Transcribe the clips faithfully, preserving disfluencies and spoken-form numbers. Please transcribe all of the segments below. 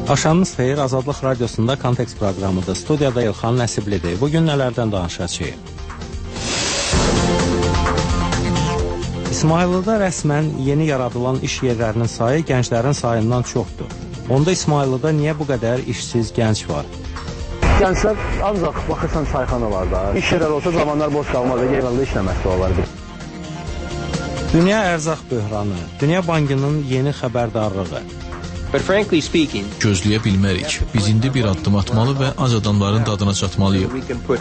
Axşamınız xeyir, Azadlıq Radiosunda Kontekst proqramıdır. Studiyada İlxan Nəsiblidir. Bugün nələrdən danışacağıq? İsmayıllıda rəsmən yeni yaradılan iş yerlərinin sayı gənclərin sayından çoxdur. Onda İsmayıllıda niyə bu qədər işsiz gənc var? Gənclər ancaq baxırsan çayxana var da. İş yerlər olsa zamanlar boş qalmaz, yerlərdə işləməkdə olardı. Dünya ərzaq böhranı, Dünya Bankının yeni xəbərdarlığı. Gözləyə bilmərik. Biz indi bir addım atmalı və ac adamların dadına çatmalıyıq.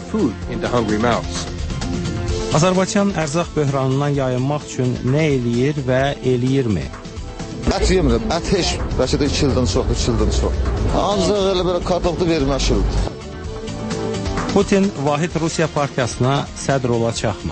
Azərbaycan ərzaq böhranından yayınmaq üçün nə eləyir və eləyirmi? Ət yemirəm. Ət heç, bəlkə də iki ildən çoxdur, iki ildən çox. Ancaq elə belə kartoflu verməşildir. Putin Vahid Rusiya partiyasına sədr olacaqmı?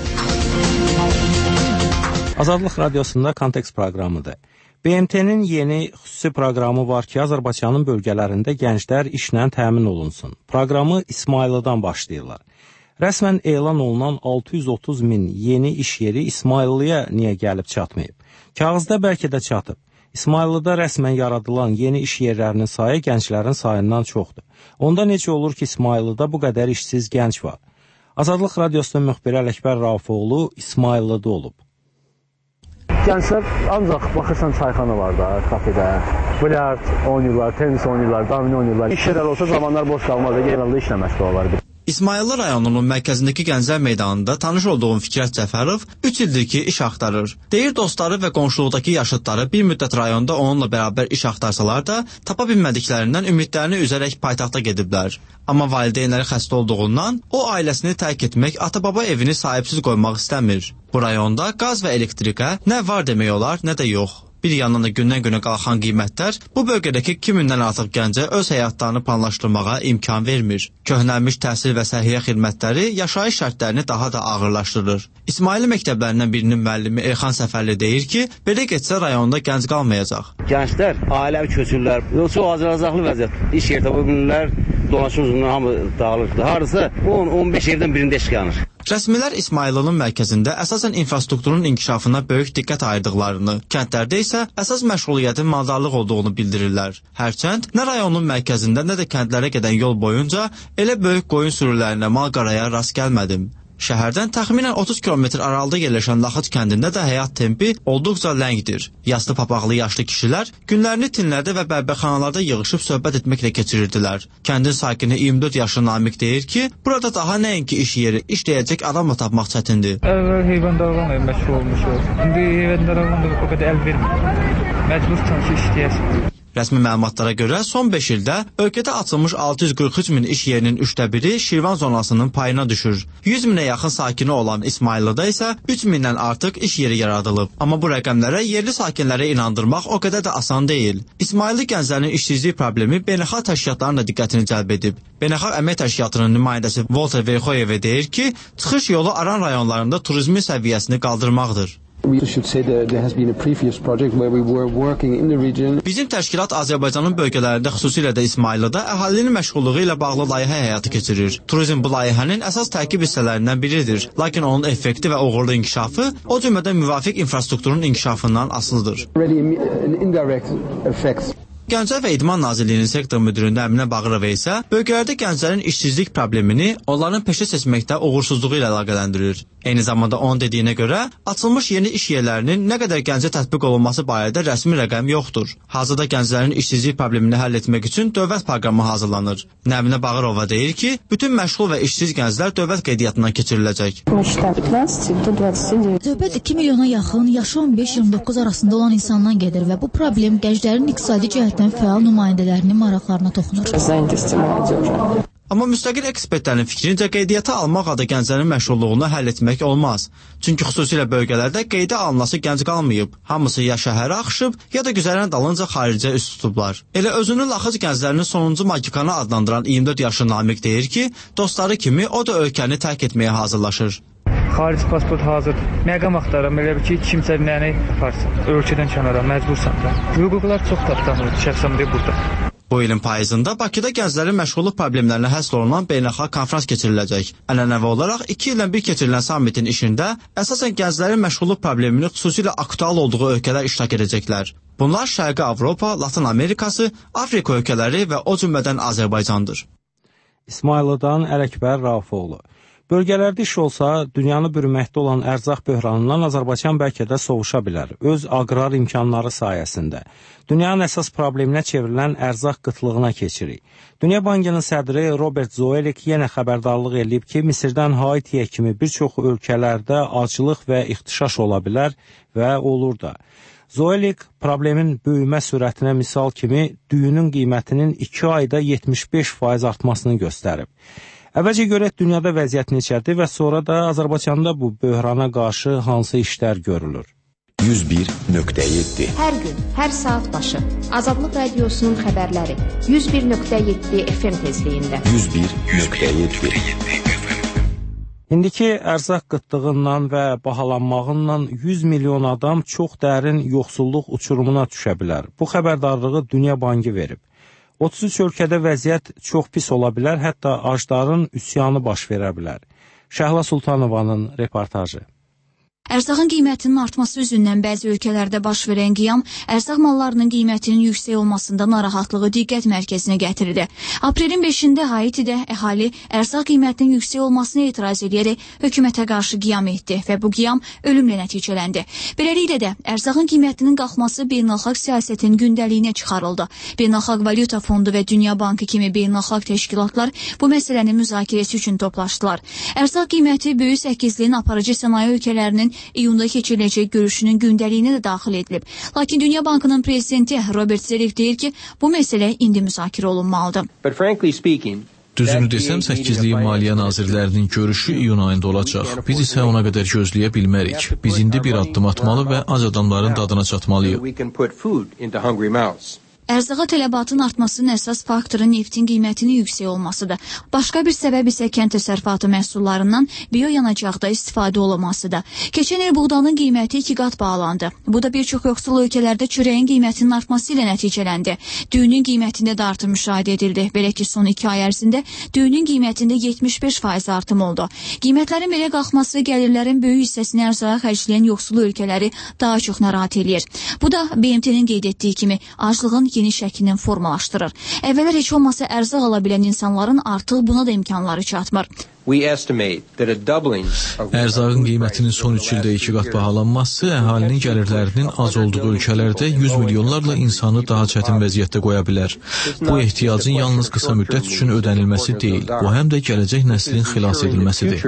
Azadlıq Radiosunda Kontekst proqramıdır. B M T-nin yeni xüsusi proqramı var ki, Azərbaycanın bölgələrində gənclər işlə təmin olunsun. Proqramı İsmayıllıdan başlayırlar. Rəsmən elan olunan altı yüz otuz min yeni iş yeri İsmayıllıya niyə gəlib çatmayıb? Kağızda bəlkə də çatıb. İsmayıllıda rəsmən yaradılan yeni iş yerlərinin sayı gənclərin sayından çoxdur. Onda necə olur ki, İsmayıllıda bu qədər işsiz gənc var? Azadlıq Radiosunun müxbiri Ələkbər Raufoğlu İsmayıllıda olub. Gənclər ancaq baxırsan çayxana var da, kafedə. Bilyard oynayırlar, tenis oynayırlar, domino oynayırlar. İş yerlər olsa zamanlar boş qalmaz, yerlərdə işləməkdə olardı. İsmayıllı rayonunun mərkəzindəki Gənclər meydanında tanış olduğum Fikrət Cəfərov üç ildir ki, iş axtarır. Deyir, dostları və qonşuluqdakı yaşıdları bir müddət rayonda onunla bərabər iş axtarsalar da, tapa bilmədiklərindən ümidlərini üzərək paytaxta gediblər. Amma valideynləri xəstə olduğundan o ailəsini tərk etmək, ata-baba evini sahibsiz qoymaq istəmir. Bu rayonda qaz və elektrikə nə var demək olar, nə də yox. Bir yandan da gündən-günə qalxan qiymətlər bu bölgədəki iki mindən artıq gəncə öz həyatlarını planlaşdırmağa imkan vermir. Köhnəlmiş təhsil və səhiyyə xidmətləri yaşayış şərtlərini daha da ağırlaşdırır. İsmayıllı məktəblərindən birinin müəllimi Elxan Səfərli deyir ki, belə getsə rayonda gənc qalmayacaq. Gənclər ailəvi köçürlər, yoxsa acı-acaqlı vəziyyət. İş yerdə bu günlər dolaşım uzunluğu hamı dağılır. Hardasa on on beş evdən birində iş qalır. Rəsmilər İsmayıllının mərkəzində əsasən infrastrukturun inkişafına böyük diqqət ayırdıqlarını, kəndlərdə isə əsas məşğuliyyətin maldarlıq olduğunu bildirirlər. Hərçənd nə rayonun mərkəzində, nə də kəndlərə gedən yol boyunca elə böyük qoyun sürülərinə, mal-qaraya rast gəlmədim. Şəhərdən təxminən otuz kilometr aralıda yerləşən Laxıc kəndində də həyat tempi olduqca ləngdir. Yaslı papaqlı yaşlı kişilər günlərini tinlərdə və bərbərxanalarda yığışıb söhbət etməklə keçirirdilər. Kəndin sakini iyirmi dörd yaşlı Namiq deyir ki, burada daha nəinki iş yeri, işləyəcək adamla tapmaq çətindir. Əvvəl heyvandarlıqla məşğul olmuşuq. İndi heyvandarlıqla o qədər əl vermir. Məcbursan ki, işləyəsən. Rəsmi məlumatlara görə son beş ildə ölkədə açılmış altı yüz qırx üç min iş yerinin üçdə biri Şirvan zonasının payına düşür. yüz minə yaxın sakini olan İsmayıllıda isə üç mindən artıq iş yeri yaradılıb. Amma bu rəqəmlərə yerli sakinlərə inandırmaq o qədər də asan deyil. İsmayıllı gənclərinin işsizlik problemi beynəlxalq təşkilatların da diqqətini cəlb edib. Beynəlxalq Əmək Təşkilatının nümayəndəsi Volter Verxoyev deyir ki, çıxış yolu Aran rayonlarında turizmin səviyyəsini qaldırmaqdır. Bizim təşkilat Azərbaycanın bölgələrində, xüsusilə də İsmayıllıda əhalinin məşğulluğu ilə bağlı layihə həyata keçirir. Turizm bu layihənin əsas tərkib hissələrindən biridir. Lakin onun effekti və uğurlu inkişafı o cümlədən müvafiq infrastrukturun inkişafından asılıdır. Gənclər və İdman Nazirliyinin sektor müdürü Nəminə Bağırova isə bölgələrdə gənclərin işsizlik problemini onların peşə seçməkdə uğursuzluğu ilə əlaqələndirir. Eyni zamanda onun dediyinə görə açılmış yeni iş yerlərinin nə qədər gəncə tətbiq olunması barədə rəsmi rəqəm yoxdur. Hazırda gənclərin işsizlik problemini həll etmək üçün dövlət proqramı hazırlanır. Nəminə Bağırova deyir ki, bütün məşğul və işsiz gənclər dövlət qeydiyyatından keçiriləcək. Söhbət iki milyona yaxın yaşı on beş iyirmi doqquz arasında olan insandan gedir və bu problem gənclərin iqtisadi cəhətdən fəal nümayəndələrinin maraqlarına toxunur. Amma müstəqil ekspertlərin fikrincə qeydiyyata almaq adı gənclərin məşğulluğunu həll etmək olmaz. Çünki xüsusilə bölgələrdə qeydə alınası gənc qalmayıb. Hamısı ya şəhərə axışıb, ya da güzəran dalınca xaricə üst tutublar. Elə özünü Laxıc gənclərinin sonuncu magikanı adlandıran iyirmi dörd yaşlı Namiq deyir ki, dostları kimi o da ölkəni tərk etməyə hazırlaşır. Xarici pasport hazır. Məqam axtarıram, elə ki, kimsə nəni yaparsan, ölkədən kənara məcbursan da. Hüquqlar çox tapdanır, şəxsən də burada. Bu ilin payızında Bakıda gənclərin məşğulluq problemlərinə həsr olunan beynəlxalq konfrans keçiriləcək. Ənənəvi olaraq iki ildən bir keçirilən sammitin işində əsasən gənclərin məşğulluq probleminin xüsusilə aktual olduğu ölkələr iştirak edəcəklər. Bunlar Şərqi Avropa, Latin Amerikası, Afrika ölkələri və o cümlədən Azərbaycandır. İsmayılıdan Ələkbər Raufoğlu. Bölgələrdə iş olsa, dünyanı bürüməkdə olan ərzaq böhranından Azərbaycan bəlkə də sovuşa bilər, öz aqrar imkanları sayəsində. Dünyanın əsas probleminə çevrilən ərzaq qıtlığına keçirik. Dünya Bankının sədri Robert Zoelik yenə xəbərdarlıq edib ki, Misirdən Haitiyə kimi bir çox ölkələrdə aclıq və ixtişaş ola bilər və olur da. Zoelik problemin böyümə sürətinə misal kimi düyünün qiymətinin iki ayda yetmiş beş faiz artmasını göstərib. Əvvəlcə görək dünyada vəziyyət neçədir və sonra da Azərbaycanda bu böhrana qarşı hansı işlər görülür. yüz bir nöqtə yeddi Hər gün, hər saat başı Azadlıq Radiosunun xəbərləri yüz bir nöqtə yeddi F M tezliyində. yüz bir nöqtə yeddi İndiki ərzaq qıtlığından və bahalanmağından yüz milyon adam çox dərin yoxsulluq uçurumuna düşə bilər. Bu xəbərdarlığı Dünya Bankı verib. otuz üç ölkədə vəziyyət çox pis ola bilər, hətta acların üsyanı baş verə bilər. Şəhla Sultanovanın reportajı. Ərzağın qiymətinin artması üzündən bəzi ölkələrdə baş verən qiyam ərzaq mallarının qiymətinin yüksək olmasında narahatlığı diqqət mərkəzinə gətirdi. Aprelin beşində Haitidə əhali ərzaq qiymətinin yüksək olmasına etiraz edərək hökumətə qarşı qiyam etdi və bu qiyam ölümlə nəticələndi. Beləliklə də ərzağın qiymətinin qalxması beynəlxalq siyasətin gündəliyinə çıxarıldı. Beynəlxalq Valyuta Fondu və Dünya Bankı kimi beynəlxalq təşkilatlar bu məsələnin müzakirəsi üçün toplaşdılar. Ərzaq qiyməti böyük səkizliyin aparıcı sənaye ölkələrinin iyunda keçiriləcək görüşünün gündəliyinə də daxil edilib. Lakin Dünya Bankının prezidenti Robert Zoelik deyir ki, bu məsələ indi müzakirə olunmalıdır. Düzünü desəm, səkizliyi Maliyyə Nazirlərinin görüşü iyun ayında olacaq. Biz isə ona qədər gözləyə bilmərik. Biz indi bir addım atmalı və ac adamların dadına çatmalıyıq. Ərzağa tələbatın artmasının əsas faktoru neftin qiymətinin yüksək olmasıdır. Başqa bir səbəb isə kənd təsərrüfatı məhsullarından bioyanacaqda istifadə olunmasıdır. Keçən il buğdanın qiyməti iki qat bağlandı. Bu da bir çox yoxsul ölkələrdə çörəyin qiymətinin artması ilə nəticələndi. Düyünün qiymətində də artım müşahidə edildi. Belə ki, son iki ay ərzində düyünün qiymətində yetmiş beş faiz artım oldu. Qiymətlərin belə qalxması gəlirlərin böyük hissəsini ərzağa xərcləyən yoxsul ölkələri daha çox narahat edir. Bu da B M T-nin qeyd etdiyi kimi aclığın yeni şəklinin formalaşdırır. Əvvəllər heç olmasa ərzaq ala bilən insanların artıq buna da imkanları çatmır. Ərzağın qiymətinin son üç ildə iki qat bahalanması əhalinin gəlirlərinin az olduğu ölkələrdə yüz milyonlarla insanı daha çətin vəziyyətdə qoya bilər. Bu ehtiyacın yalnız qısa müddət üçün ödənilməsi deyil, bu həm də gələcək nəslin xilas edilməsidir.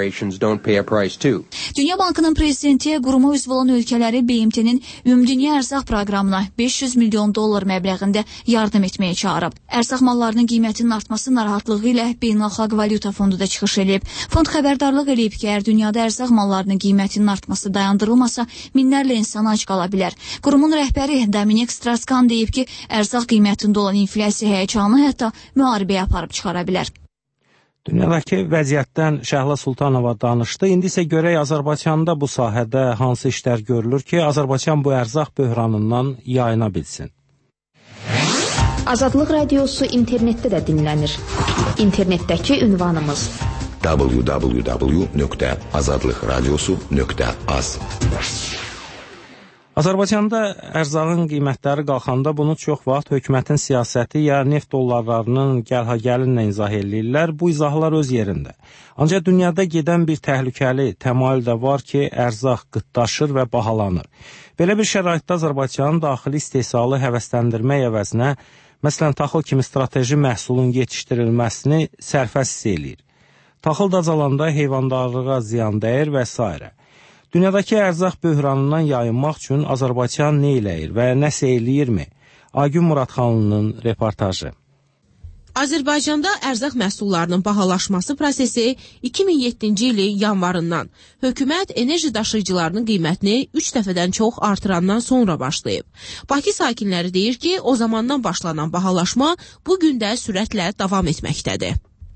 Dünya Bankının prezidenti quruma üzv olan ölkələri B M T-nin Ümumdünya Ərzaq proqramına beş yüz milyon dollar məbləğində yardım etməyə çağırıb. Ərzaq mallarının qiymətinin artması narahatlığı ilə Beynəlxalq Valyuta Fondu da çıxış edib. Fond xəbərdarlıq edib ki, əgər dünyada ərzaq mallarının qiymətinin artması dayandırılmasa, minlərlə insan ac qala bilər. Qurumun rəhbəri Dominik Strauss-Kahn deyib ki, ərzaq qiymətində olan inflyasiya həyəcanı hətta müharibəyə aparıb çıxara bilər. Dünyadakı vəziyyətdən Şəhla Sultanova danışdı. İndi isə görək Azərbaycanda bu sahədə hansı işlər görülür ki, Azərbaycan bu ərzaq böhranından yayına bilsin. Azadlıq Radiosu internetdə də dinlənir. İnternetdəki ünvanımız w w w nöqtə azadlıqradiosu nöqtə az. Azərbaycanda ərzağın qiymətləri qalxanda bunu çox vaxt hökumətin siyasəti ya neft dollarlarının gəlha-gəlinlə izah edirlər. Bu izahlar öz yerində. Ancaq dünyada gedən bir təhlükəli təmayül də var ki, ərzaq qıtlaşır və bahalanır. Belə bir şəraitdə Azərbaycanın daxili istehsalı həvəsləndirmək əvəzinə, məsələn, taxıl kimi strateji məhsulun yetişdirilməsini sərfəs eləyir. Taxıl dacalanda heyvandarlığa ziyan dəyir və s. Dünyadakı ərzaq böhranından yayınmaq üçün Azərbaycan nə eləyir və nəsə eləyirmi? Aygün Muradxanlının reportajı. Azərbaycanda ərzaq məhsullarının bahalaşması prosesi iki min yeddinci ili yanvarından hökumət enerji daşıyıcılarının qiymətini üç dəfədən çox artırandan sonra başlayıb. Bakı sakinləri deyir ki, o zamandan başlanan bahalaşma bu gün də sürətlə davam etməkdədir.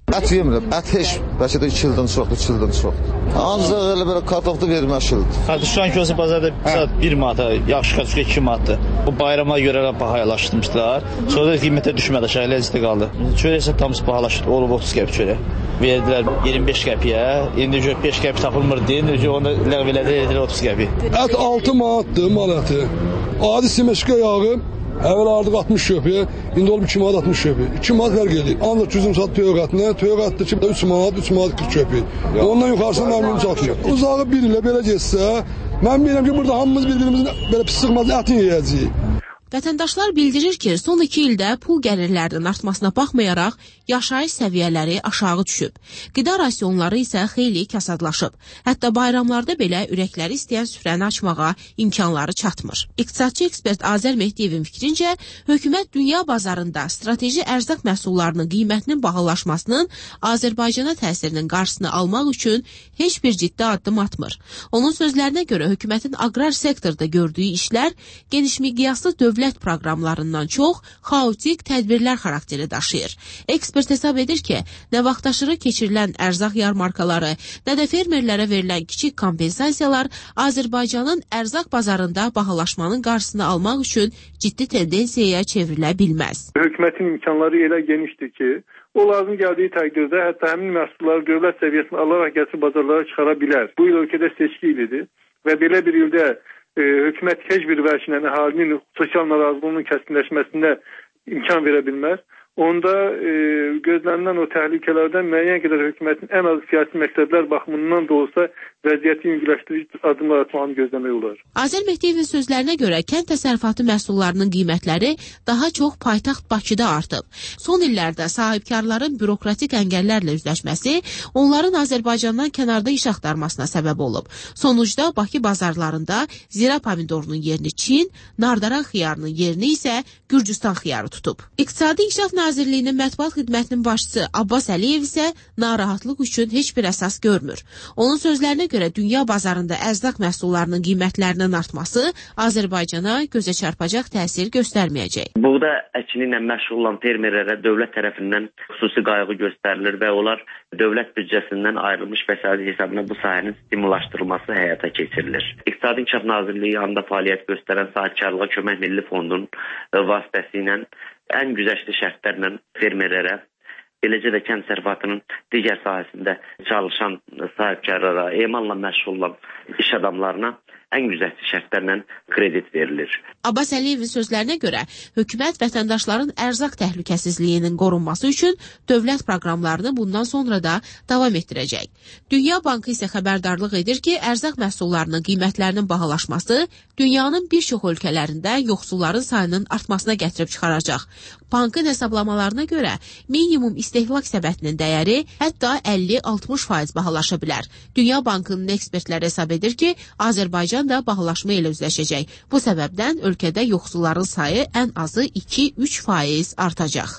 Ət yemirəm. Ət heç bəlkə də iki ildən çoxdur, iki ildən çoxdur. Ancaq elə belə kartofda verməşildir. Hadi şu anki olsa bazarda saat bir manata, yaxşı kartofka iki manatdır. Bu bayrama görə bahalaşdırmışdılar. Sonra da qiymətə düşmədi, aşağı ləzzətə qaldı. Çörək isə tam bahalaşdı, olub otuz qəpik çörək. Verdilər iyirmi beş qəpiyə, indi beş qəpik tapılmırdı, indi onu ləğv elədilər otuz qəpik. Ət altı manatdır mal əti. Adi simeçka yağı əvvəl artıq altmış köpüyə, indi olub iki manat altmış köpük. iki manat fərq edir. Ancaq cüzüm sat töyök ətinə, töyök ətdə ki, üç manat, üç manat qırx köpük. Ondan yuxarısına məmnun çatmır. Uzağı bir ilə belə getsə, mən bilirəm ki, burada hamımız bir-birimizin belə pis sıxmaz ətin yeyəcəyik. Vətəndaşlar bildirir ki, son iki ildə pul gəlirlərinin artmasına baxmayaraq, yaşayış səviyyələri aşağı düşüb. Qida rasionları isə xeyli kasadlaşıb. Hətta bayramlarda belə ürəkləri istəyən süfrəni açmağa imkanları çatmır. İqtisadçı ekspert Azər Mehdiyevin fikrincə, hökumət dünya bazarında strateji ərzaq məhsullarının qiymətinin bahalaşmasının Azərbaycana təsirinin qarşısını almaq üçün heç bir ciddi addım atmır. Onun sözlərinə görə hökumətin aqrar sektorda gördüyü işlər geniş miqyaslı dövlət dövlət proqramlarından çox xaotik tədbirlər xarakteri daşıyır. Ekspert hesab edir ki, nə vaxtaşırı keçirilən ərzaq yarmarkaları, nə də fermerlərə verilən kiçik kompensasiyalar Azərbaycanın ərzaq bazarında bahalaşmanın qarşısını almaq üçün ciddi tendensiyaya çevrilə bilməz. Hökumətin imkanları elə genişdir ki, o lazım gəldiyi təqdirdə hətta həmin məhsulları dövlət səviyyəsində alaraq gətirib bazarlara çıxara bilər. Bu il ölkədə seçki ilidir və belə bir ildə E, hökumət heç bir vəçlə əhalinin sosial narazılığının kəskinləşməsində imkan verə bilməz. Onda e, gözlənilən o təhlükələrdən müəyyən qədər hökumətin ən az siyasi məqsədlər baxımından da olsa vəziyyəti yüngülləşdirici addımlar atmağını gözləmək olar. Azər Mehdiyevin sözlərinə görə kənd təsərrüfatı məhsullarının qiymətləri daha çox paytaxt Bakıda artıb. Son illərdə sahibkarların bürokratik əngəllərlə üzləşməsi onların Azərbaycandan kənarda iş axtarmasına səbəb olub. Sonucda Bakı bazarlarında zira pomidorunun yerini Çin, nardaran xiyarının yerini isə Gürcüstan xiyarı tutub. İqtisadi İnkişaf Nazirliyinin mətbuat xidmətinin başçısı Abbas Əliyev isə narahatlıq üçün heç bir əsas görmür. Onun sözlərinə görə dünya bazarında ərzaq məhsullarının qiymətlərinin artması Azərbaycana gözə çarpacaq təsir göstərməyəcək. Buğda əkini ilə məşğul olan fermerlərə dövlət tərəfindən xüsusi qayğı göstərilir və onlar dövlət büdcəsindən ayrılmış vəsait hesabına bu sahənin stimullaşdırılması həyata keçirilir. İqtisadi İnkişaf Nazirliyi yanında fəaliyyət göstərən Sahibkarlığa Kömək Milli Fondunun vasitəsilə ən güzəştli şərtlərlə fermerlərə, eləcə də kənd təsərrüfatının digər sahəsində çalışan sahibkarlara, emalla məşğul olan iş adamlarına ən güzəştli şərtlərlə kredit verilir. Abbas Əliyevin sözlərinə görə, hökumət vətəndaşların ərzaq təhlükəsizliyinin qorunması üçün dövlət proqramlarını bundan sonra da davam etdirəcək. Dünya Bankı isə xəbərdarlıq edir ki, ərzaq məhsullarının qiymətlərinin bahalaşması dünyanın bir çox ölkələrində yoxsulların sayının artmasına gətirib çıxaracaq. Bankın hesablamalarına görə minimum istehlak səbətinin dəyəri hətta əlli altmış faiz bahalaşa bilər. Dünya Bankının ekspertləri hesab edir ki, Azərbaycan da bahalaşma ilə üzləşəcək. Bu səbəbdən ölkədə yoxsulların sayı ən azı iki üç faiz artacaq.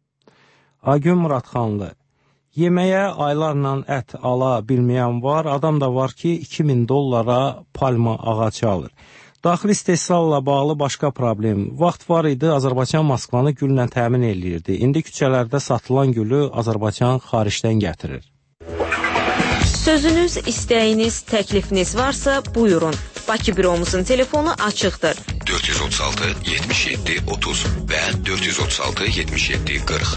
Agün Muradxanlı, yeməyə aylarla ət ala bilməyən var, adam da var ki, iki min dollara palma ağacı alır. Daxili istehsalla bağlı başqa problem. Vaxt var idi, Azərbaycan Moskvanı güllə təmin eləyirdi. İndi küçələrdə satılan gülü Azərbaycan xaricdən gətirir. Sözünüz, istəyiniz, təklifiniz varsa buyurun. Bakı büromuzun telefonu açıqdır. dörd yüz otuz altı yetmiş yeddi otuz və dörd yüz otuz altı yetmiş yeddi qırx.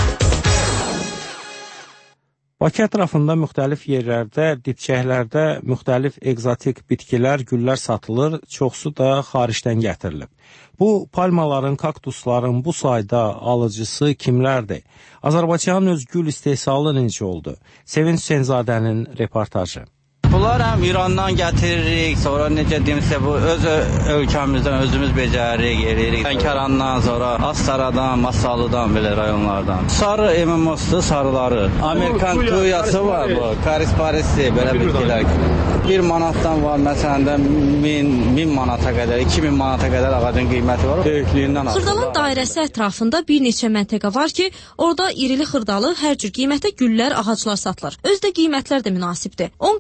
Bakı ətrafında müxtəlif yerlərdə, dibçəklərdə müxtəlif egzotik bitkilər, güllər satılır, çoxsu da xaricdən gətirilib. Bu palmaların, kaktusların bu sayda alıcısı kimlərdir? Azərbaycanın öz gül istehsalı necə oldu? Sevinç Hüseynzadənin reportajı. Bunlar həm İrandan gətiririk, sonra necə deyimsə bu öz ölkəmizdən özümüz becəririk, eləyirik. Lənkərandan, sonra Astaradan, Masallıdan, belə rayonlardan. Sarı M M O-su, sarıları. Amerikan tuyası var bu, Karis Parisi, belə bitkilər. Bir manatdan var, məsələn də min, min manata qədər, iki min manata qədər ağacın qiyməti var. Böyüklüyündən asılı. Xırdalan dairəsi ətrafında bir neçə məntəqə var ki, orada irili xırdalı hər cür qiymətə güllər, ağaclar satılır. Özdə qiymətlər də münasibdir. on qəpiklik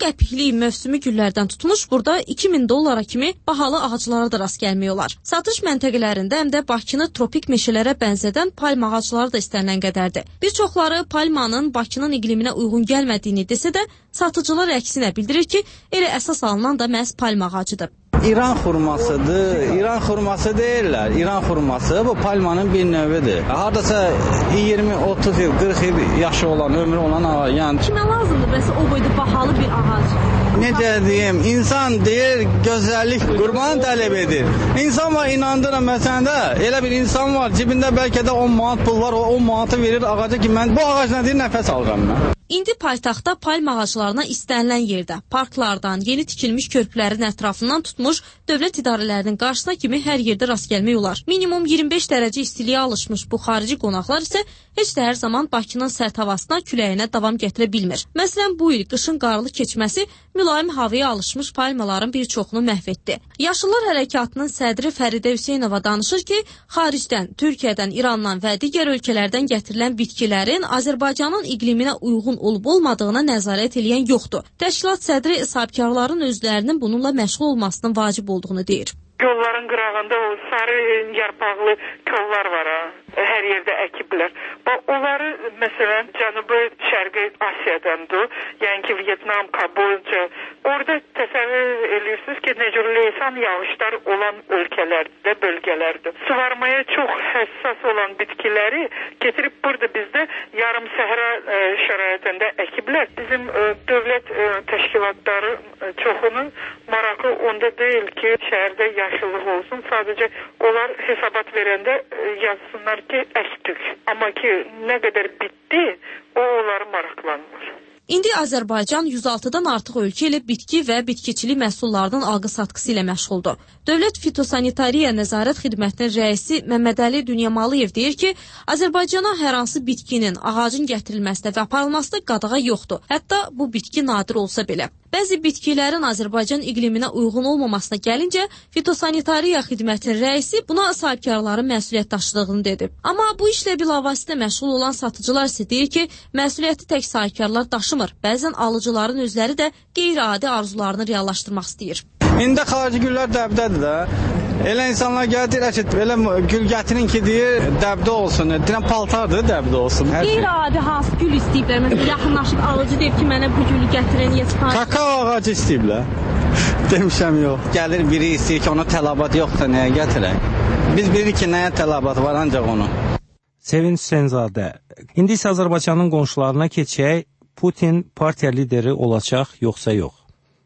çiçəkli mövsümü güllərdən tutmuş, burada iki min dollara kimi bahalı ağaclara da rast gəlmək olar. Satış məntəqələrində həm də Bakını tropik meşələrə bənzədən palma ağacları da istənilən qədərdir. Bir çoxları palmanın Bakının iqliminə uyğun gəlmədiyini desə də, satıcılar əksinə bildirir ki, elə əsas alınan da məhz palma ağacıdır. İran xurmasıdır. İran xurması deyirlər. İran xurması bu palmanın bir növüdür. Hardasa iyirmi otuz il, qırx il yaşı olan, ömrü olan ağac. Yəni kimə lazımdır bəs o boyda bahalı bir ağac? Necə deyim, insan deyir, gözəllik qurbanı tələb edir. İnsan var, inandırım məsələn də, elə bir insan var, cibində bəlkə də on manat pul var, o on manatı verir ağaca ki, mən bu ağacla deyir, nəfəs alıram mən. İndi paytaxtda palma ağaclarına istənilən yerdə, parklardan, yeni tikilmiş körpülərin ətrafından tutmuş, dövlət idarələrinin qarşısına kimi hər yerdə rast gəlmək olar. Minimum iyirmi beş dərəcə istiliyə alışmış bu xarici qonaqlar isə heç də hər zaman Bakının sərt havasına, küləyinə davam gətirə bilmir. Məsələn, bu il qışın qarlı keçməsi mülayim havaya alışmış palmaların bir çoxunu məhv etdi. Yaşıllar Hərəkatının sədri Fəridə Hüseynova danışır ki, xaricdən, Türkiyədən, İrandan və digər ölkələrdən gətirilən bitkilərin Azərbaycanın iqliminə uyğun olub-olmadığına nəzarət edən yoxdur. Təşkilat sədri sahibkarların özlərinin bununla məşğul olmasının vacib olduğunu deyir. Yolların qırağında o sarı yarpaqlı kollar var ha. Hər yerdə əkiblər. Onları məsələn Cənubi Şərqi Asiyadandır. Yəni ki, Vyetnam, Kamboca. Orada təsəvvür edirsiniz ki, necə leysan yağışlar olan ölkələrdə, bölgələrdir. Suvarmaya çox həssas olan bitkiləri getirib burada bizdə yarım səhra e, şəraitində əkiblər. Bizim e, dövlət e, təşkilatları e, çoxunun marağı onda deyil ki, şəhərdə yaşıllıq olsun. Sadəcə onlar hesabat verəndə e, yazsınlar ki, əkdik. Amma ki, nə qədər bitdi, o onları maraqlanmır. İndi Azərbaycan yüz altıdan artıq ölkə ilə bitki və bitkiçilik məhsullarının alqı-satqısı ilə məşğuldur. Dövlət Fitosanitariya Nəzarət Xidmətinin rəisi Məmmədəli Dünyamalıyev deyir ki, Azərbaycana hər hansı bitkinin, ağacın gətirilməsində və aparılmasında qadağa yoxdur. Hətta bu bitki nadir olsa belə. Bəzi bitkilərin Azərbaycan iqliminə uyğun olmamasına gəlincə, Fitosanitariya Xidmətinin rəisi buna sahibkarların məsuliyyət daşıdığını dedi. Amma bu işlə bilavasitə məşğul olan satıcılar isə deyir ki, məsuliyyəti tək sahibkarlar daşımır. Bəzən alıcıların özləri də qeyri-adi arzularını reallaşdırmaq istəyir. İndi xarici güllər dəbdədir də. Elə insanlar gəlir ki, elə gül gətirin ki, deyir, dəbdə olsun. Deyirəm, paltardır, dəbdə olsun. Qeyri-adi hansı gül istəyiblər? Məsələn, yaxınlaşıb alıcı deyib ki, mənə bu gülü gətirin, yetişən. Kakao ağacı istəyiblər. Demişəm, yox. Gəlir biri istəyir ki, ona tələbat yoxsa nəyə gətirək? Biz bilirik ki, nəyə tələbat var, ancaq onu. Sevinç Hüseynzadə. İndi isə Azərbaycanın qonşularına keçək. Putin partiya lideri olacaq, yoxsa yox?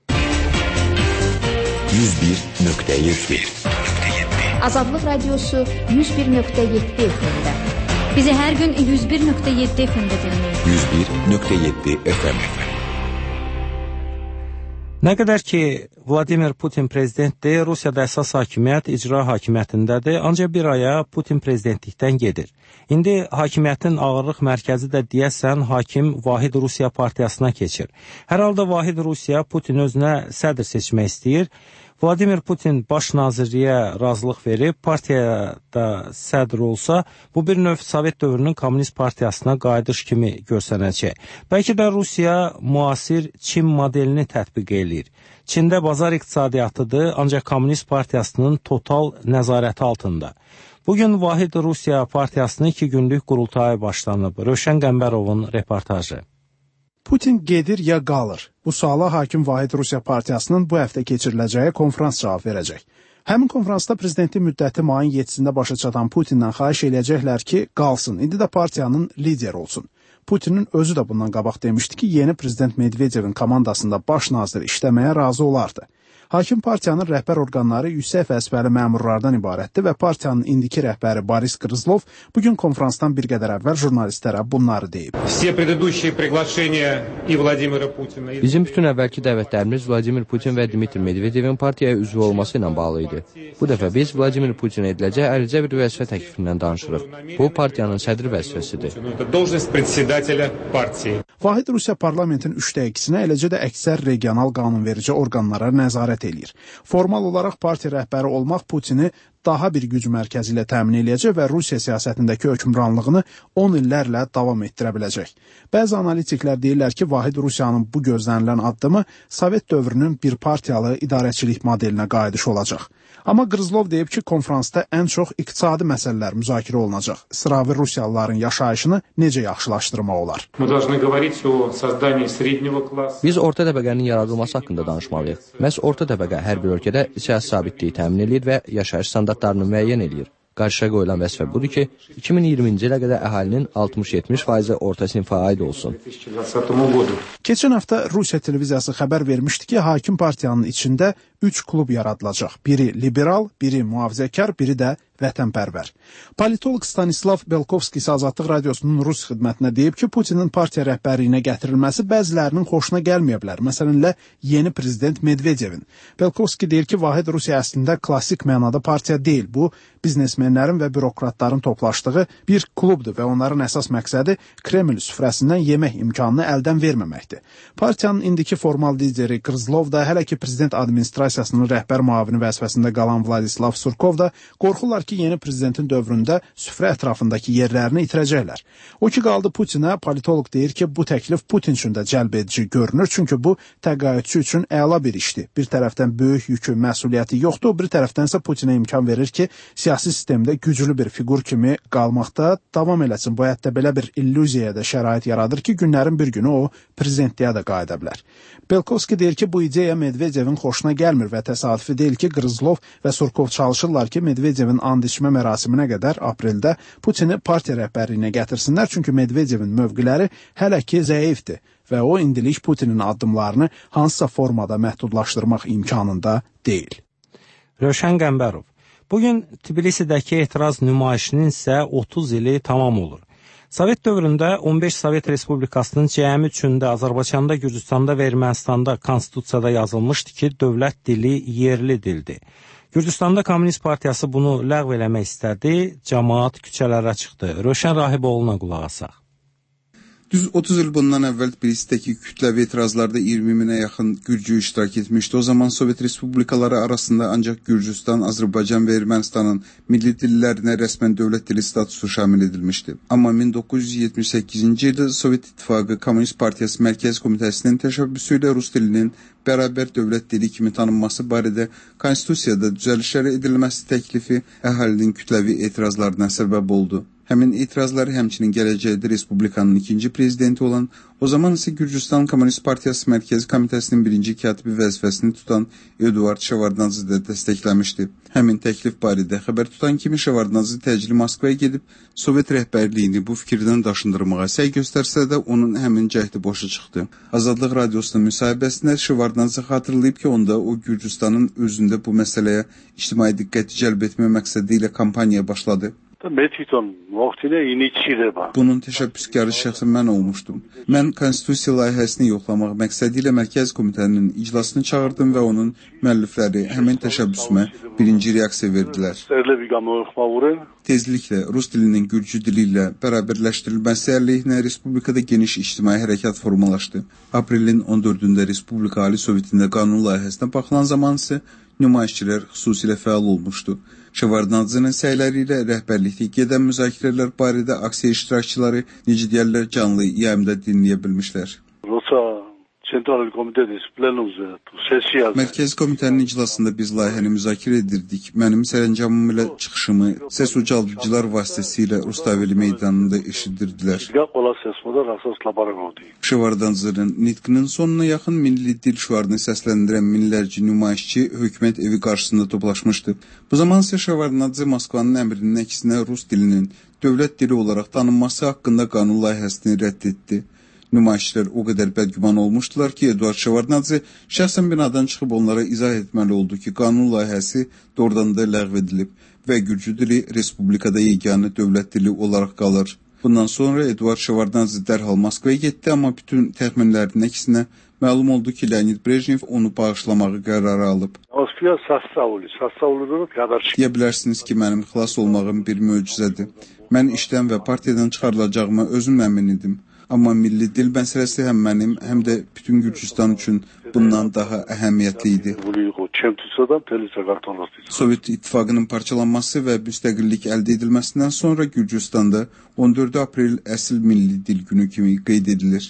yüz bir nöqtə yeddi Azadlıq Radiosu yüz bir nöqtə yeddi F M-də. Bizi hər gün yüz bir nöqtə yeddi F M-də dinləyin. yüz bir nöqtə yeddi F M. Nə qədər ki, Vladimir Putin prezidentdir, Rusiyada əsas hakimiyyət icra hakimiyyətindədir, ancaq bir aya Putin prezidentlikdən gedir. İndi hakimiyyətin ağırlıq mərkəzi də deyəsən hakim Vahid Rusiya partiyasına keçir. Hər halda Vahid Rusiya Putin özünə sədr seçmək istəyir. Vladimir Putin baş nazirliyə razılıq verib, partiyada sədr olsa, bu bir növ Sovet dövrünün Komünist partiyasına qayıdış kimi görsənəcək. Bəlkə də Rusiya müasir Çin modelini tətbiq edir. Çində bazar iqtisadiyyatıdır, ancaq Komünist partiyasının total nəzarəti altında. Bugün Vahid Rusiya partiyasının iki günlük qurultayı başlanıb. Rövşən Qəmbərovun reportajı. Putin gedir ya qalır? Bu suala hakim Vahid Rusiya partiyasının bu həftə keçiriləcəyi konfrans cavab verəcək. Həmin konfransda prezidentlik müddəti mayın yeddisində başa çatan Putindən xahiş eləyəcəklər ki, qalsın, indi də partiyanın lideri olsun. Putinin özü də bundan qabaq demişdi ki, yeni prezident Medvedevin komandasında baş nazir işləməyə razı olardı. Hakim partiyanın rəhbər orqanları yüksək vəzifəli məmurlardan ibarətdir və partiyanın indiki rəhbəri Boris Qrızlov bugün konfransdan bir qədər əvvəl jurnalistlərə bunları deyib. Bizim bütün əvvəlki dəvətlərimiz Vladimir Putin və Dmitri Medvedevin partiyaya üzvü olması ilə bağlı idi. Bu dəfə biz Vladimir Putinə ediləcək ayrıca bir vəzifə təklifindən danışırıq. Bu partiyanın sədri vəzifəsidir. Vahid Rusiya parlamentin üçdə ikisinə, eləcə də əksər regional qanunverici orqanlara nəzarət eləyir. Formal olaraq partiya rəhbəri olmaq Putini daha bir güc mərkəzi ilə təmin eləyəcək və Rusiya siyasətindəki hökmranlığını on illərlə davam etdirə biləcək. Bəzi analitiklər deyirlər ki, Vahid Rusiyanın bu gözlənilən addımı Sovet dövrünün bir partiyalı idarəçilik modelinə qayıdış olacaq. Amma Qrizlov deyib ki, konfransda ən çox iqtisadi məsələlər müzakirə olunacaq. Sıravi Rusiyalıların yaşayışını necə yaxşılaşdırmaq olar? Biz orta təbəqənin yaradılması haqqında danışmalıyıq. Məhz orta təbəqə hər bir ölkədə siyasi sabitliyi təmin edir və yaşayış standartlarını müəyyən edir. Qarşıya qoyulan vəzifə budur ki, iki min iyirminci ilə qədər əhalinin altmış yetmiş faizi orta sinfə aid olsun. Keçən həftə Rusiya televiziyası xəbər vermişdi ki, hakim partiyanın içində üç klub yaradılacaq. Biri liberal, biri mühafizəkar, biri də vətənpərvər. Politolog Stanislav Belkovski isə Azadlıq Radiosunun Rus xidmətinə deyib ki, Putinin partiya rəhbərliyinə gətirilməsi bəzilərinin xoşuna gəlməyə bilər. Məsələn, yeni prezident Medvedevin. Belkovski deyir ki, Vahid Rusiya əslində klassik mənada partiya deyil. Bu, biznesmenlərin və bürokratların toplaşdığı bir klubdur və onların əsas məqsədi Kreml süfrəsindən yemək imkanını əldən verməməkdir. Partiyanın indiki formal lideri Qrizlov da, hələ ki prezident administrasiyasının rəhbər müavini vəzifəsində qalan Vladislav Surkov da qorxurlar ki, yeni prezidentin dövründə süfrə ətrafındakı yerlərini itirəcəklər. O ki, qaldı Putinə, politolog deyir ki, bu təklif Putin üçün də cəlb edici görünür, çünki bu təqaüdçü üçün əla bir işdir. Bir tərəfdən böyük yükü, məsuliyyəti yoxdur, bir tərəfdən isə Putinə imkan verir ki, siyasi sistemdə güclü bir figur kimi qalmaqda davam eləsin. Bu hətta belə bir illüziyaya da şərait yaradır ki, günlərin bir günü o prezidentliyə də qayıda bilər. Belkovski deyir ki, bu ideya Medvedevin xoşuna gəlmir və təsadüfi deyil ki, Qrizlov və Surkov çalışırlar ki, Medvedevin and içmə mərasiminə qədər apreldə Putini partiya rəhbərliyinə gətirsinlər, çünki Medvedevin mövqeləri hələ ki zəifdir və o indilik Putinin addımlarını hansısa formada məhdudlaşdırmaq imkanında deyil. Rövşən Qəmbərov, bugün Tbilisidəki etiraz nümayişinin isə otuz ili tamam olur. Sovet dövründə on beş Sovet Respublikasının cəmi üçündə Azərbaycanda, Gürcüstanda və Ermənistanda konstitusiyada yazılmışdı ki, dövlət dili yerli dildir. Gürcüstanda Kommunist Partiyası bunu ləğv eləmək istədi, cəmaat küçələrə çıxdı. Rövşən Rahiboğlu'na qulaq asaq. Düz otuz il bundan əvvəl Tbilisidəki kütləvi etirazlarda iyirmi minə yaxın Gürcü iştirak etmişdi. O zaman Sovet Respublikaları arasında ancaq Gürcüstan, Azərbaycan və Ermənistanın milli dillərinə rəsmən dövlət dili statusu şamil edilmişdi. Amma min doqquz yüz yetmiş səkkizinci ildə Sovet İttifaqı Kommunist Partiyası Mərkəz Komitəsinin təşəbbüsü ilə rus dilinin bərabər dövlət dili kimi tanınması barədə konstitusiyada düzəlişlər edilməsi təklifi əhalinin kütləvi etirazlarına səbəb oldu. Həmin etirazları həmçinin gələcəkdə Respublikanın ikinci prezidenti olan, o zaman isə Gürcüstan Kommunist Partiyası Mərkəzi Komitəsinin birinci katibi vəzifəsini tutan Eduard Şevardnadze də dəstəkləmişdi. Həmin təklif barədə xəbər tutan kimi Şevardnadze təcili Moskvaya gedib Sovet rəhbərliyini bu fikirdən daşındırmağa səy göstərsə də onun həmin cəhdi boşa çıxdı. Azadlıq Radiosunun müsahibəsində Şevardnadze xatırlayıb ki, onda o Gürcüstanın özündə bu məsələyə ictimai diqqəti cəlb etmə məqsədi ilə kampaniya başladı. Bunun təşəbbüskarı şəxsən mən olmuşdum. Mən konstitusiya layihəsini yoxlamaq məqsədi ilə Mərkəz Komitənin iclasını çağırdım və onun müəllifləri həmin təşəbbüsümə birinci reaksiya verdilər. Tezliklə rus dilinin Gürcü dili ilə bərabərləşdirilməsi əleyhinə Respublikada geniş ictimai hərəkat formalaşdı. Aprelin on dördündə Respublika Ali Sovetində qanun layihəsinə baxılan zaman isə nümayişçilər xüsusilə fəal olmuşdu. Şevardnadze'nin səyləri ilə rəhbərlikdə gedən müzakirələr barədə aksiya iştirakçıları, necə deyərlər, canlı yayımda dinləyə bilmişlər. Mərkəz Komitənin iclasında biz layihəni müzakirə edirdik. Mənim sərəncamım ilə çıxışımı səs ucaldıcılar vasitəsilə Rustaveli meydanında eşidirdilər. Şevardnadze'nin nitqinin sonuna yaxın milli dil şüarını səsləndirən minlərcə nümayişçi hökumət evi qarşısında toplaşmışdı. Bu zaman isə Şevardnadze Moskvanın əmrinin əksinə rus dilinin dövlət dili olaraq tanınması haqqında qanun layihəsini rədd etdi. Nümayişçilər o qədər bədgüman olmuşdular ki, Eduard Şevardnadze şəxsən binadan çıxıb onlara izah etməli oldu ki, qanun layihəsi doğrudan da ləğv edilib və Gürcü dili Respublikada yeganə dövlət dili olaraq qalır. Bundan sonra Eduard Şevardnadze dərhal Moskvaya getdi, amma bütün təxminlərin əksinə məlum oldu ki, Leonid Brejnev onu bağışlamağı qərarı alıb. Deyə bilərsiniz ki, mənim xilas olmağım bir möcüzədir. Mən işdən və partiyadan çıxarılacağıma özüm əmin idim. Amma milli dil məsələsi həm mənim, həm də bütün Gürcüstan üçün bundan daha əhəmiyyətli idi. чем tutsadan telice kartolası. Sovet İttifaqının parçalanması və müstəqillik əldə edilməsindən sonra Gürcüstanda on dördü aprel əsl milli dil günü kimi qeyd edilir.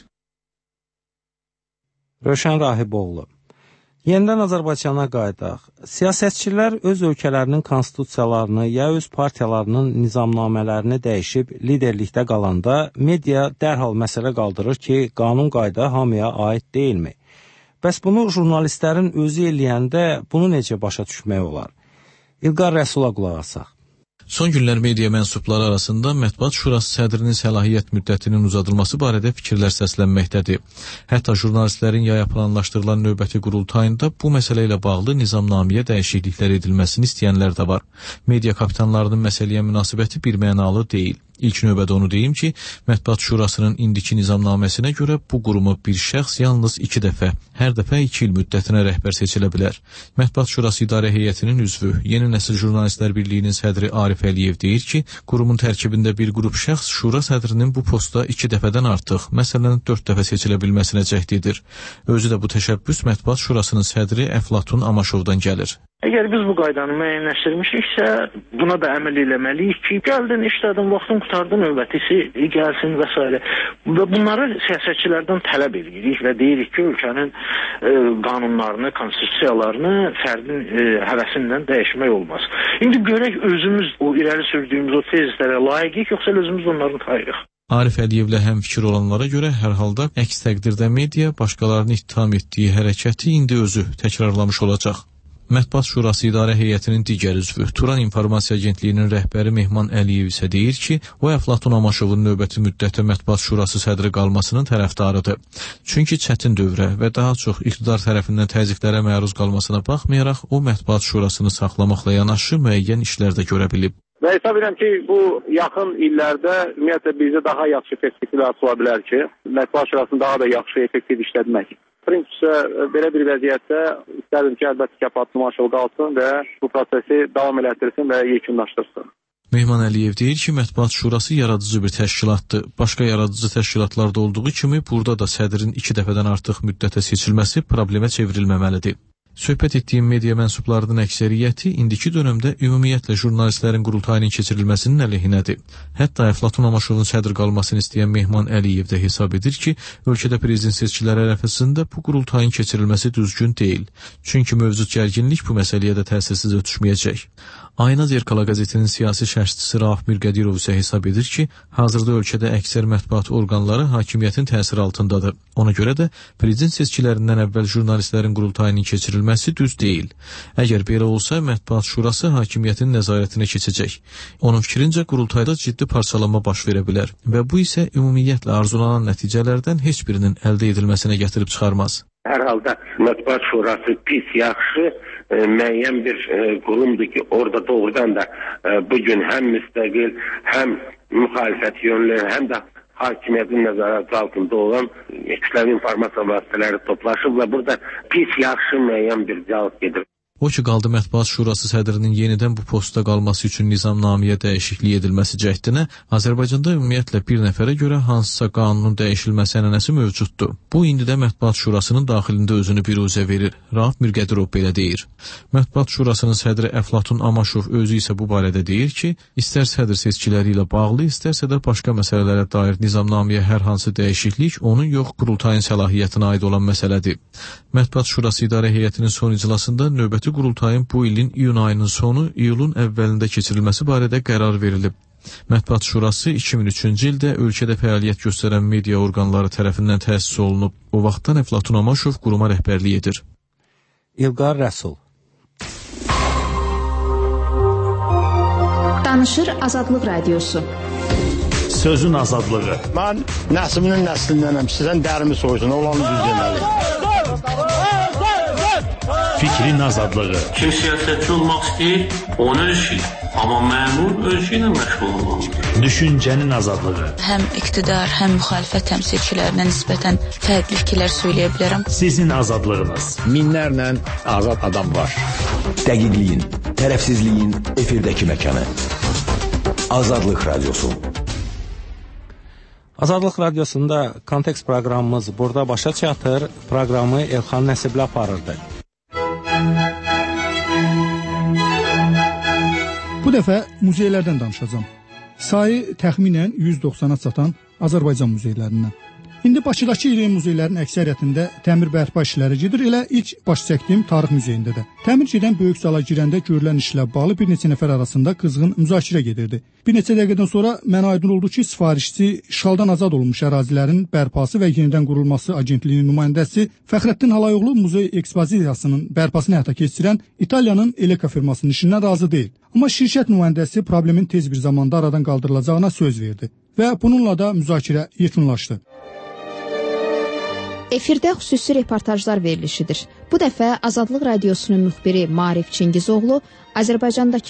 Rövşən Rahiboğlu. Yenidən Azərbaycana qayıdaq. Siyasətçilər öz ölkələrinin konstitusiyalarını ya öz partiyalarının nizamnamələrini dəyişib liderlikdə qalanda media dərhal məsələ qaldırır ki, qanun qayda hamıya aid deyilmi? Bəs bunu jurnalistlərin özü eləyəndə bunu necə başa düşmək olar? İlqar Rəsula qulaq asaq. Son günlər media mənsubları arasında Mətbuat Şurası sədrinin səlahiyyət müddətinin uzadılması barədə fikirlər səslənməkdədir. Hətta jurnalistlərin yaya planlaşdırılan növbəti qurultayında bu məsələ ilə bağlı nizamnaməyə dəyişikliklər edilməsini istəyənlər də var. Media kapitanlarının məsələyə münasibəti birmənalı deyil. İlk növbədə onu deyim ki, Mətbuat Şurasının indiki nizamnaməsinə görə bu quruma bir şəxs yalnız iki dəfə, hər dəfə iki il müddətinə rəhbər seçilə bilər. Mətbuat Şurası İdarə Heyətinin üzvü, Yeni Nəsil Jurnalistlər Birliyinin sədri Arif Əliyev deyir ki, qurumun tərkibində bir qrup şəxs Şura sədrinin bu posta iki dəfədən artıq, məsələn dörd dəfə seçilə bilməsinə cəhd edir. Özü də bu təşəbbüs Mətbuat Şurasının sədri Əflatun Amaşovdan gəlir. Əgər biz bu qaydanı müəyyənləşdirmişiksə, buna da əməl eləməliyik ki, gəldin, işlədin, vaxtın qurtardın, növbətisi gəlsin və s. Və bunları siyasətçilərdən tələb edirik və deyirik ki, ölkənin e, qanunlarını, konstitusiyalarını fərdin e, həvəsindən dəyişmək olmaz. İndi görək özümüz o irəli sürdüyümüz o tezislərə layiqik, yoxsa özümüz onların tayırıq. Arif Əliyevlə həmfikir olanlara görə hər halda əks təqdirdə media başqalarını ittiham etdiyi hərəkəti indi özü təkrarlamış olacaq. Mətbuat Şurası İdarə Heyətinin digər üzvü, Turan İnformasiya Agentliyinin rəhbəri Mehman Əliyev isə deyir ki, o Əflatun Amaşovun növbəti müddətə Mətbuat Şurası sədri qalmasının tərəfdarıdır. Çünki çətin dövrə və daha çox iqtidar tərəfindən təzyiqlərə məruz qalmasına baxmayaraq, o Mətbuat Şurasını saxlamaqla yanaşı müəyyən işlər də görə bilib. Və hesab edirəm ki, bu yaxın illərdə ümumiyyətlə bizə daha yaxşı perspektivlər açıla bilər ki, Mətbuat Şurasını daha da yaxşı, effektiv işlətmək. Prinsipcə, belə bir vəziyyətdə istərdim ki, əlbəttə ki, Əflatun Amaşov qalsın və bu prosesi davam elətdirsin və yekunlaşdırsın. Mehman Əliyev deyir ki, Mətbuat Şurası yaradıcı bir təşkilatdır. Başqa yaradıcı təşkilatlarda olduğu kimi burada da sədrin iki dəfədən artıq müddətə seçilməsi problemə çevrilməməlidir. Söhbət etdiyim media mənsublarının əksəriyyəti indiki dönəmdə ümumiyyətlə jurnalistlərin qurultayının keçirilməsinin əleyhinədir. Hətta Əflatun Amaşovun sədr qalmasını istəyən Mehman Əliyev də hesab edir ki, ölkədə prezident seçkiləri ərəfəsində bu qurultayın keçirilməsi düzgün deyil. Çünki mövcud gərginlik bu məsələyə də təsirsiz ötüşməyəcək. Ayna Zerkala qəzetinin siyasi şərhçisi Rauf Mirqədirov isə hesab edir ki, hazırda ölkədə əksər mətbuat orqanları hakimiyyətin təsiri altındadır. Ona görə də prezident seçkilərindən əvvəl jurnalistlərin qurultayının keçirilməsi düz deyil. Əgər belə olsa, Mətbuat Şurası hakimiyyətin nəzarətinə keçəcək. Onun fikrincə qurultayda ciddi parçalanma baş verə bilər və bu isə ümumiyyətlə arzulanan nəticələrdən heç birinin əldə edilməsinə gətirib çıxarmaz. Hər halda Mətbuat Şurası pis, yaxşı, e, müəyyən bir e, qurumdur ki, orada doğrudan da e, bugün həm müstəqil, həm müxalifət yönlü, həm də hakimiyyətin nəzarəti altında olan kütləvi informasiya vasitələri toplaşıb və burada pis, yaxşı müəyyən bir dialoq gedir. O ki, qaldı Mətbuat Şurası sədrinin yenidən bu postda qalması üçün nizamnaməyə dəyişiklik edilməsi cəhdinə, Azərbaycanda ümumiyyətlə bir nəfərə görə hansısa qanunun dəyişilməsi ənənəsi mövcuddur. Bu, indi də Mətbuat Şurasının daxilində özünü biruzə verir. Rauf Mirqədirov belə deyir. Mətbuat Şurasının sədri Əflatun Amaşov özü isə bu barədə deyir ki, istər sədr seçkiləri ilə bağlı, istərsə də başqa məsələlərə dair nizamnaməyə hər hansı dəyişiklik onun yox, qurultayın səlahiyyətinə aid olan məsələdir. Mətbuat Şurası İdarə Heyətinin son iclasında növbəti qurultayın bu ilin iyun ayının sonu, iyulun əvvəlində keçirilməsi barədə qərar verilib. Mətbuat Şurası iki min üçüncü ildə ölkədə fəaliyyət göstərən media orqanları tərəfindən təsis olunub. O vaxtdan Əflatun Amaşov quruma rəhbərlik edir. İlqar Rəsul. Danışır Azadlıq Radiosu. Sözün azadlığı. Mən nəslinin nəslindənəm. Sizdən dərimi soysun, olanı düz deməli. Fikrin azadlığı. Kim siyasətçi olmaq istəyir, onun işi. Amma məmur öz ilə məşğul olmalıdır. Düşüncənin azadlığı. Həm iqtidar, həm müxalifət təmsilçilərinə nisbətən fərqli fikirlər söyləyə bilərəm. Sizin azadlığınız. Minlərlə azad adam var. Dəqiqliyin, tərəfsizliyin efirdəki məkanı. Azadlıq Radiosu. Azadlıq Radiosunda Kontekst proqramımız burada başa çatır. Proqramı Elxan Nəsibli aparırdı. Bu dəfə muzeylərdən danışacağam. Sayı təxminən yüz doxsana çatan Azərbaycan muzeylərindən. İndi Bakıdakı iri muzeylərin əksəriyyətində təmir bərpa işləri gedir, elə ilk baş çəkdiyim Tarix muzeyində də. Təmir gedən böyük zala girəndə görülən işlə bağlı bir neçə nəfər arasında qızğın müzakirə gedirdi. Bir neçə dəqiqədən sonra mənə aydın oldu ki, sifarişçi işğaldan azad olunmuş ərazilərin bərpası və yenidən qurulması agentliyinin nümayəndəsi Fəxrəddin Halayoğlu muzey ekspozisiyasının bərpasını həyata keçirən İtaliyanın Eleka firmasının işindən razı deyil. Amma şirkət nümayəndəsi problemin tez bir zamanda aradan qaldırılacağına söz verdi və bununla da müzakirə yekunlaşdı. Efirdə xüsusi reportajlar verilişidir. Bu dəfə Azadlıq Radiosunun müxbiri Maarif Çingizoğlu Azərbaycandakı